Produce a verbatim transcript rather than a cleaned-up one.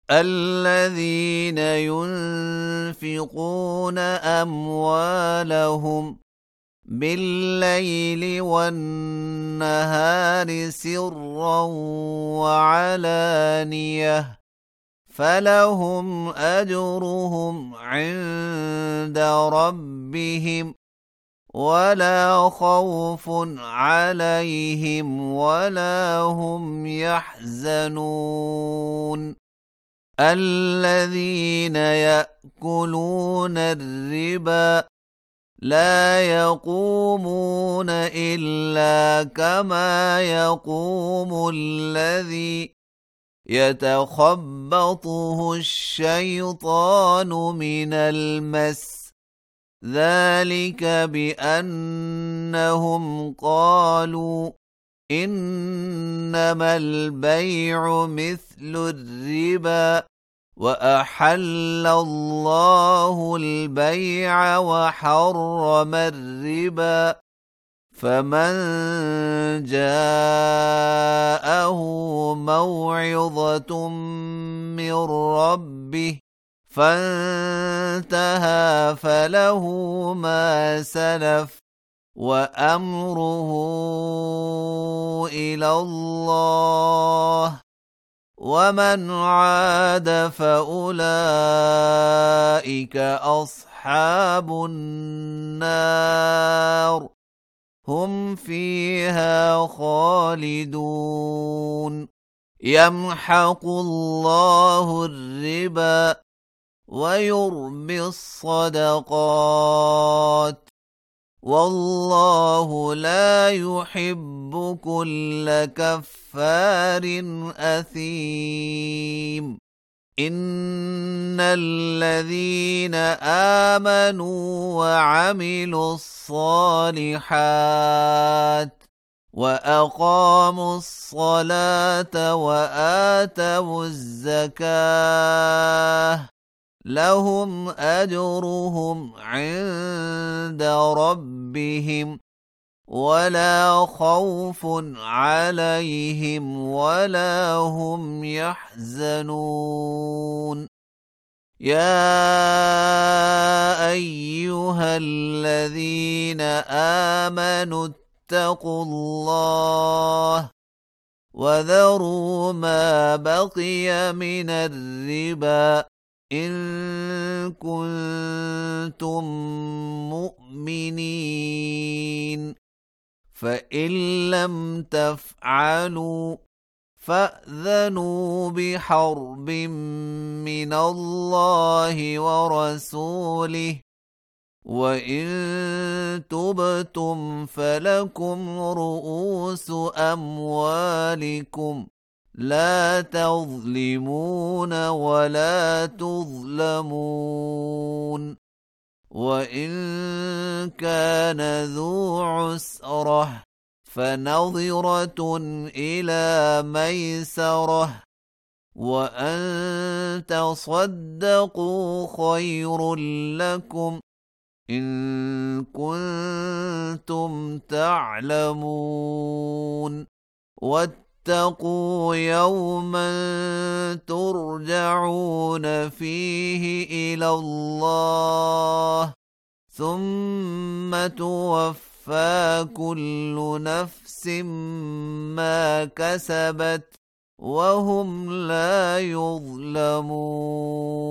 الذين ينفقون أموالهم بالليل والنهار سرا وعلانية فلهم أجرهم عند ربهم ولا خوف عليهم ولا هم يحزنون الذين يأكلون الربا لا يقومون إلا كما يقوم الذي يتخبطه الشيطان من المس ذلك بأنهم قالوا إنما البيع مثل الربا وأحل الله البيع وحرم الربا فمن جاءه موعظة من ربه فانتهى فله ما سلف وأمره إلى الله ومن عاد فأولئك أصحاب النار هم فيها خالدون يمحق الله الربا ويربي الصدقات والله لا يحب كل كفار أثيم إن الذين آمنوا وعملوا الصالحات وأقاموا الصلاة وآتوا الزكاة لهم أجرهم عند ربهم ولا خوف عليهم ولا هم يحزنون يا أيها الذين آمنوا اتقوا الله وذروا ما بقي من الربا إن كنتم مؤمنين فإن لم تفعلوا فأذنوا بحرب من الله ورسوله وإن تبتم فلكم رؤوس أموالكم لا تظلمون ولا تظلمون وإن كان ذو عسرة فنظرة إلى ميسرة وأن تصدقوا خير لكم إن كنتم تعلمون واتقوا يوما ترجعون فيه إلى الله ثم توفى كل نفس ما كسبت وهم لا يظلمون.